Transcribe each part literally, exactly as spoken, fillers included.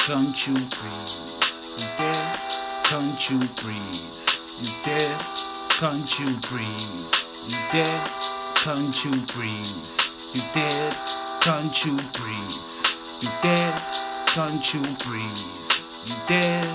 Can't you breathe? You dead? Can't you breathe? You dead? Can't you breathe? You dead? Can't you breathe? You dead? Can't you breathe? You dead? Can't you breathe? You dead?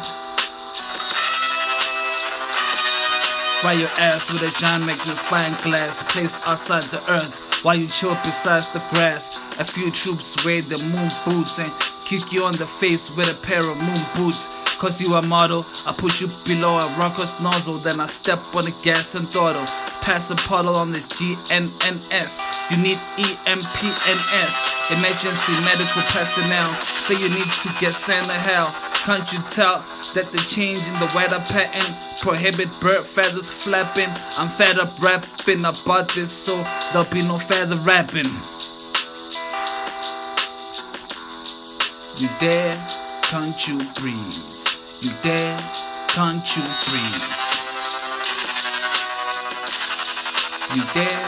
Fry your ass with a giant magnifying glass placed outside the earth while you chill beside the grass. A few troops wear the moon boots and kick you on the face with a pair of moon boots. Cause you a model, I push you below a rocket's nozzle, then I step on the gas and throttle. Pass a puddle on the G N N S. You need E M P N S. Emergency medical personnel say you need to get sent to hell. Can't you tell that the change in the weather pattern prohibit bird feathers flapping? I'm fed up rapping about this, so there'll be no feather rapping. You there? Can't you breathe? You there? Can't you breathe? You there?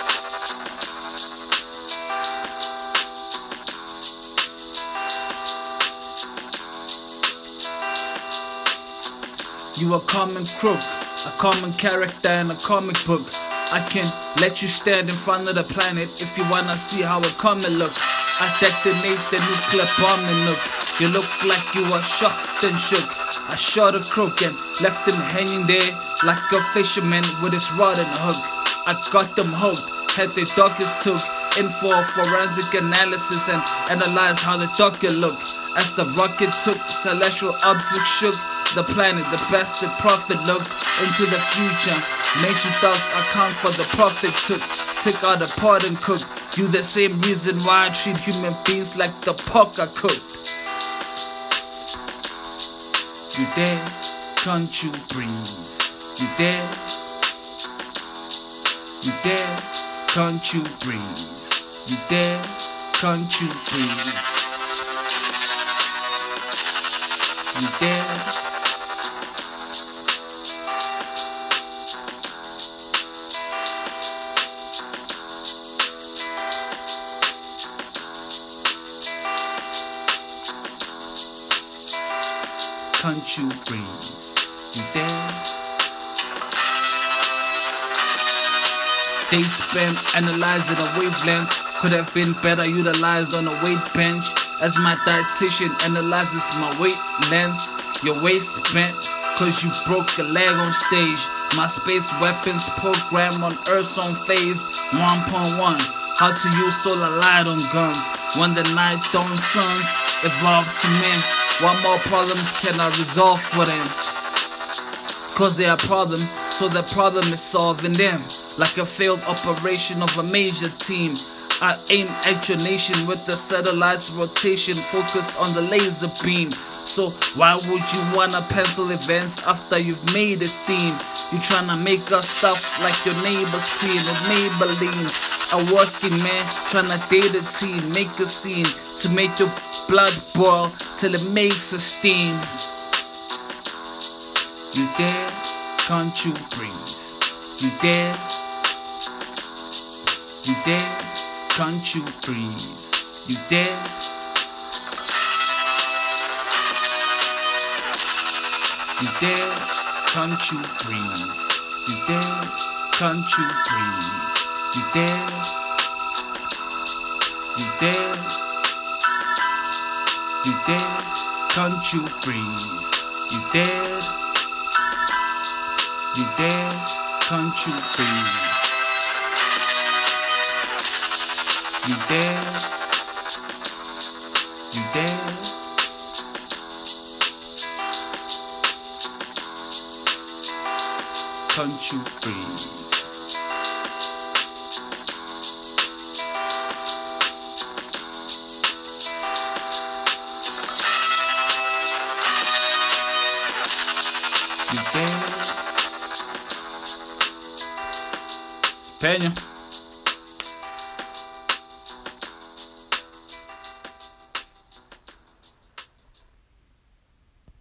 You a common crook, a common character in a comic book. I can let you stand in front of the planet if you wanna see how a comet look. I detonate the nuclear bomb and look. You look like you are shocked and shook. I shot a crook and left him hanging there like a fisherman with his rod and hook. I got them hooked, had the doctors took in for forensic analysis and analyzed how the docket looked. As the rocket took, celestial objects shook the planet, the best the prophet looked into the future. Nature thugs account for the prophet took. Took out the pot and cooked. You the same reason why I treat human beings like the pork I cooked. You there? Can't you breathe? You there? You there? Can't you breathe? You there? Can't you breathe? You there? Can't you breathe? You there? They spent analyzing a wavelength. Could have been better utilized on a weight bench. As my dietitian analyzes my weight length. Your waist bent cause you broke a leg on stage. My space weapons program on Earth's own phase one point one. How to use solar light on guns. When the night dawn suns evolved to men. What more problems can I resolve for them? Cause they are problems, so the problem is solving them. Like a failed operation of a major team, I aim at your nation with the satellite's rotation focused on the laser beam. So why would you wanna pencil events after you've made a theme? You tryna make us stuff like your neighbor's queen of Maybelline. A working man tryna date a teen, make a scene to make your blood boil till it makes a steam. You there? Can't you breathe? You there? You there? Can't you breathe? You there? You there? Can't you breathe? You there? Can't you breathe? You there? You there? You there? Can't you breathe? You there? You there? Can't you breathe? You there? You there? Can't you breathe? You there? Peña.